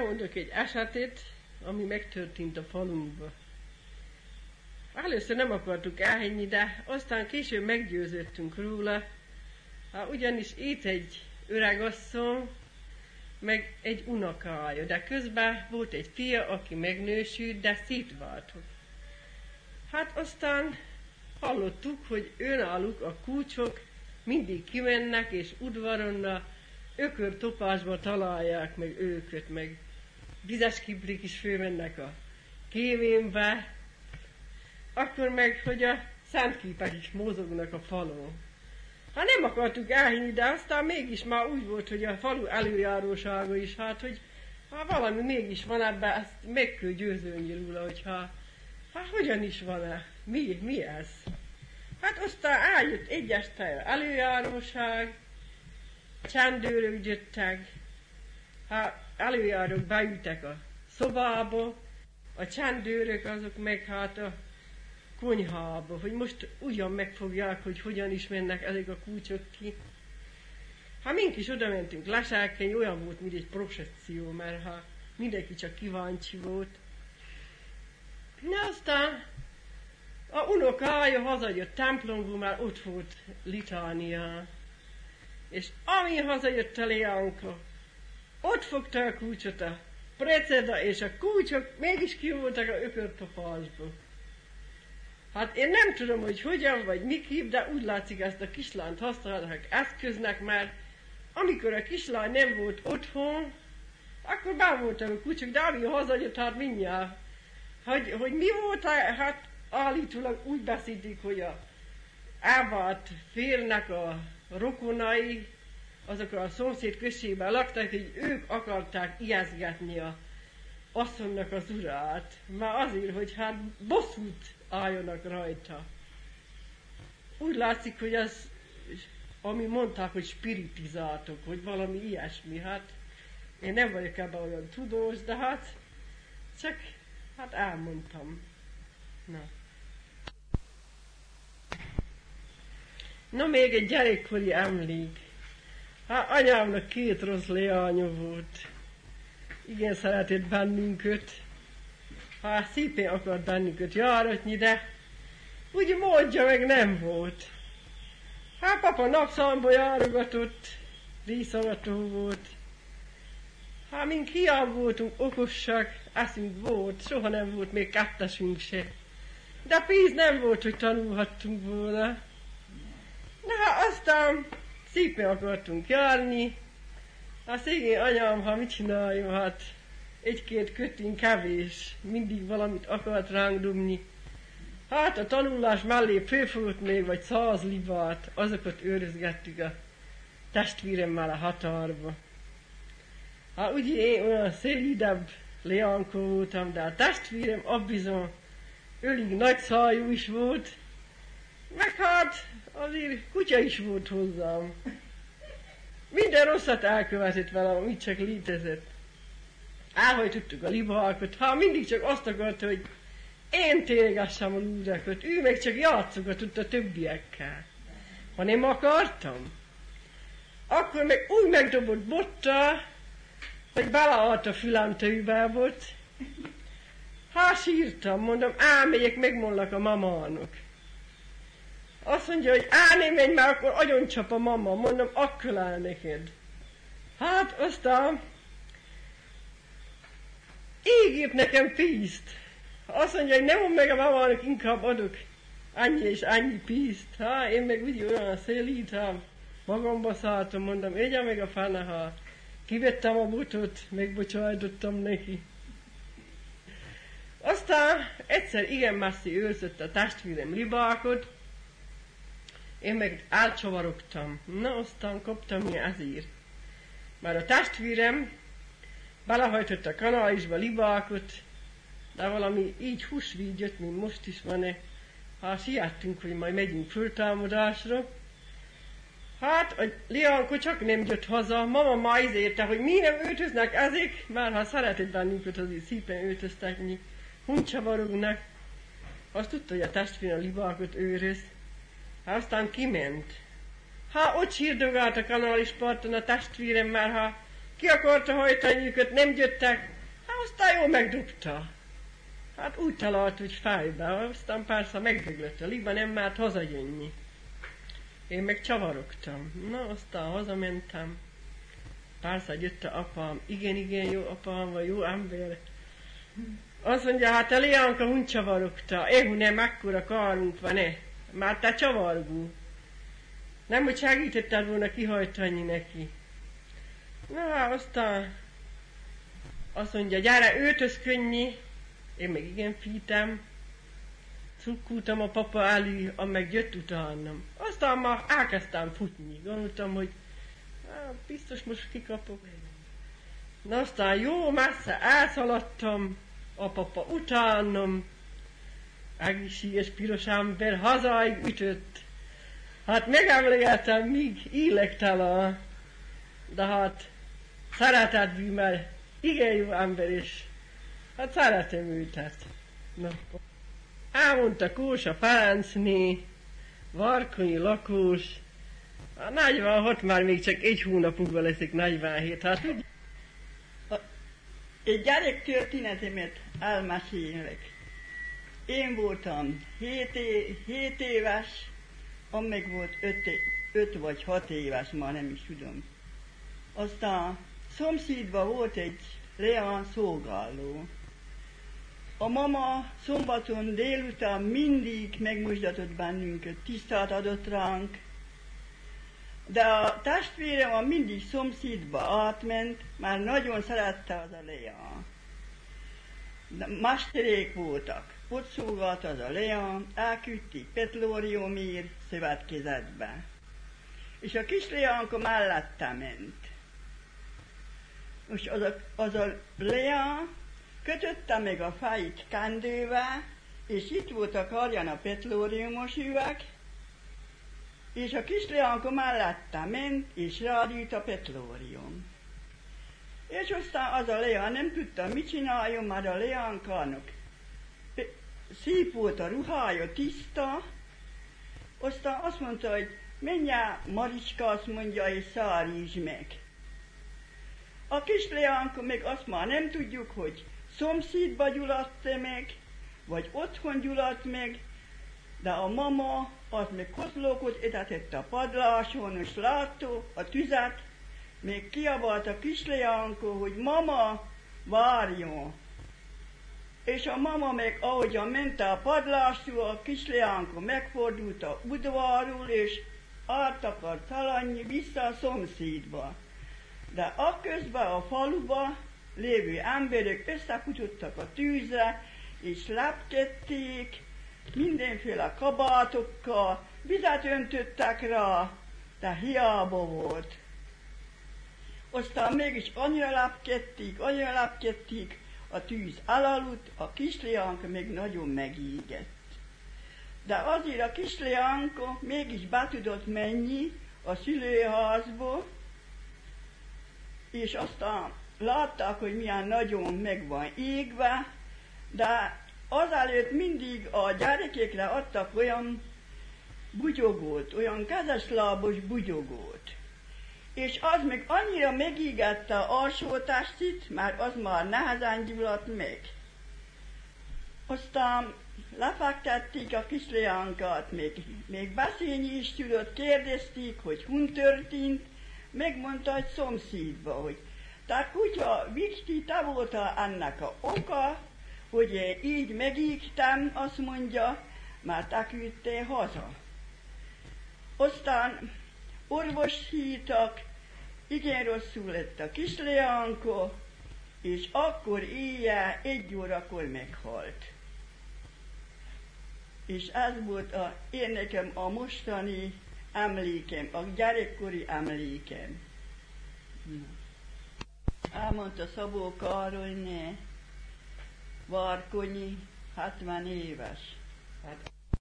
elmondok egy esetet, ami megtörtént a falunkba. Először nem akartuk elhinni, de aztán később meggyőződtünk róla, ugyanis itt egy öregasszony, meg egy unokája, de közben volt egy fia, aki megnősült, de szétváltott. Hát aztán hallottuk, hogy önálluk a kúcsok mindig kimennek, és udvaronna ökörtopásba találják meg őket, meg vizes kibrik is fölmennek a kéménbe, akkor meg, hogy a szentképek is mozognak a falon. Hát nem akartuk elhinni, de aztán mégis már úgy volt, hogy a falu előjárósága is, hát, hogy valami mégis van ebben, ezt meg kell győződni róla, hogy hogyan is van-e, mi ez? Hát aztán eljött egyes tájra előjáróság, csendőrök jöttek, előjárók beültek a szobába, a csendőrök azok meg hát a konyhába, hogy most ugyan megfogják, hogy hogyan is mennek ezek a kúcsok ki. Mink is oda mentünk leselkedni, olyan volt, mint egy processzió, mert mindenki csak kíváncsi volt. Na aztán a unokája hazajött templomból, már ott volt litánia. És ami hazajött a Leánka, ott fogta a kúcsot a preceda, és a kúcsok mégis ki voltak a ökörtopásból. Hát én nem tudom, hogy hogyan vagy miképp, de úgy látszik, ezt a kislányt használják eszköznek, mert amikor a kislány nem volt otthon, akkor bár voltak a kúcsok, de ami hazajött, hát mindjárt. Hogy mi volt, hát állítólag úgy beszédik, hogy a elvált férnek a rokonai, azok a szomszéd községben laktak, hogy ők akarták ijesztgetni a asszonynak az urát, már azért, hogy hát bosszút álljanak rajta. Úgy látszik, hogy az, ami mondták, hogy spiritizáltok, hogy valami ilyesmi, hát én nem vagyok ebben olyan tudós, de hát csak elmondtam. Na még egy gyerekkori emlék. Anyámnak 2 rossz leánya volt. Igen, szeretett bennünket. Szépen akart bennünket járatni, de úgy módja meg nem volt. Papa napszalomba járogatott, díszavató volt. Mink hiába voltunk okosak, eszünk volt, soha nem volt még 2-esünk se. De pénz nem volt, hogy tanulhattunk volna. Na, aztán szépen akartunk járni. A szegény anyám, mit csináljon, hát 1-2 kötény kevés, mindig valamit akart ránk dobni. Hát a tanulás mellé fölfogott még vagy 100 libát, azokat őrizgettük a testvéremmel a határba. Ugye én olyan szélidebb leánkó voltam, de a testvérem abbizony ölig nagy szájú is volt, meg hát azért kutya is volt hozzám. Minden rosszat elkövetett velem, amit csak létezett. Elhajtottuk a libákat, mindig csak azt akarta, hogy én térgessem a lúzsákat, ő meg csak játszogatott a többiekkel. Ha nem akartam, akkor meg úgy megdobott bottal, hogy beleállt a fülem tőbábot. Sírtam, mondom, elmegyek, megmondlak a mamának. Azt mondja, hogy nem menj, mert akkor agyoncsap a mama. Mondom, akkor áll neked. Aztán ígért nekem pénzt. Azt mondja, hogy nem mond meg a mamának, inkább adok annyi és annyi pénzt. Én meg úgy olyan szélítem, magamba szálltam, mondom, egye meg a fene, kivettem a botot, megbocsájtottam neki. Aztán egyszer igen messzi őrzött a testvérem libákot, én meg elcsavarogtam. Na, aztán kaptam én ezért. Már a testvérem belehajtott a kanálisba libákot, de valami így húsvíd jött, mint most is van-e. Siettünk, hogy majd megyünk föltámadásra. A Leánko csak nem jött haza, mama már izérte, hogy mi nem öltöznek ezek, már ha szeretett bennünket, azért szépen öltöztetni, huncsavarognak. Azt tudta, hogy a testvérem a libákot őröz. Aztán kiment. Ott sírdogált a kanálisparton a testvérem, mert ki akarta hajtani őket, nem jöttek, hát aztán jól megdobta. Hát úgy talált, hogy fájba, aztán persze megdöglött a liba, nem mert hazajönni. Én meg csavarogtam. Na, aztán hazamentem. Persze jött a apám, igen, jó apám, vagy jó ember. Azt mondja, hát a Leánka hun csavarogta, nem akkora karunk van-e, már te csavargó. Nem, hogy segítetted volna kihajtani neki. Na, aztán azt mondja, gyere, öltözködjni. Én meg igen fítem. Cukkultam a papa elé, ameg jött utánam. Aztán már elkezdtem futni. Gondoltam, hogy biztos most kikapok. Na, aztán jó messze elszaladtam, a papa utánam. Egészséges piros ember hazáig ütött. Hát megemlékeztem, míg élektelen. De hát szeretett, mert igen jó ember is. Hát szeretem őtet. Na. Elmondta Kósa Ferencné, Varkonyi lakós. A 46 már még csak egy hónapukban leszik 47. Hát úgy. Egy gyerek történetemet elmesélek. Én voltam 7 éves, amíg volt 5 vagy 6 éves, már nem is tudom. Aztán szomszédban volt egy Leán szolgáló. A mama szombaton délután mindig megmosdatott bennünket, tisztát adott ránk, de a testvérem mindig szomszédba átment, már nagyon szerette az a Leán. Mesterék voltak, ott szolgált az a Leán, elküldték Petlóriumért szövetkezetbe. És a kis Leánka mellette ment. Most az a Leán kötötte meg a fejét kendővel, és itt volt a karján a petlóriumos üveg, és a kis Leánka mellette ment, és rádült a petlórium. És aztán az a Leán nem tudta, mit csináljon, mert a Leánkának szép volt a ruhája, tiszta, aztán azt mondta, hogy menj el, Mariska, azt mondja, és szárítsd meg. A kis Leánka még azt már nem tudjuk, hogy szomszédba gyulladt meg, vagy otthon gyulladt meg, de a mama az még kozlókot etetett a padláson, és látta a tüzet, még kiabált a kis Leánka, hogy mama, várjon. És a mama meg ahogyan ment a padlásról, a kis Leánka megfordult a udvarról, és át akart szaladni vissza a szomszédba. De akközben a faluba lévő emberek összefutottak a tűzre, és lepkedték mindenféle kabátokkal, vizet öntöttek rá, de hiába volt. Aztán mégis annyira lepkedték, a tűz elaludt, a kis Leánka még nagyon megégett. De azért a kis Leánka mégis be tudott menni a szülőházba, és aztán látták, hogy milyen nagyon meg van égve, de azelőtt mindig a gyerekekre adtak olyan bugyogót, olyan kezeslábos bugyogót. És az meg annyira megégette a alsó testét, mert az már nehezen gyulladt meg. Aztán lefektették a kis Leánkát, még beszélni is tudott, kérdezték, hogy hun történt, megmondta egy szomszédba, hogy te kutya, Vicsti, te voltál ennek a oka, hogy én így megégtem, azt mondja, mert te küldtél haza. Aztán orvos hívtak, igen rosszul lett a kis Leánka, és akkor éjjel 1 órakor meghalt. És ez volt én nekem a mostani emlékem, a gyerekkori emlékem. Elmondta Szabó Károlyné, Varkonyi, 70 éves.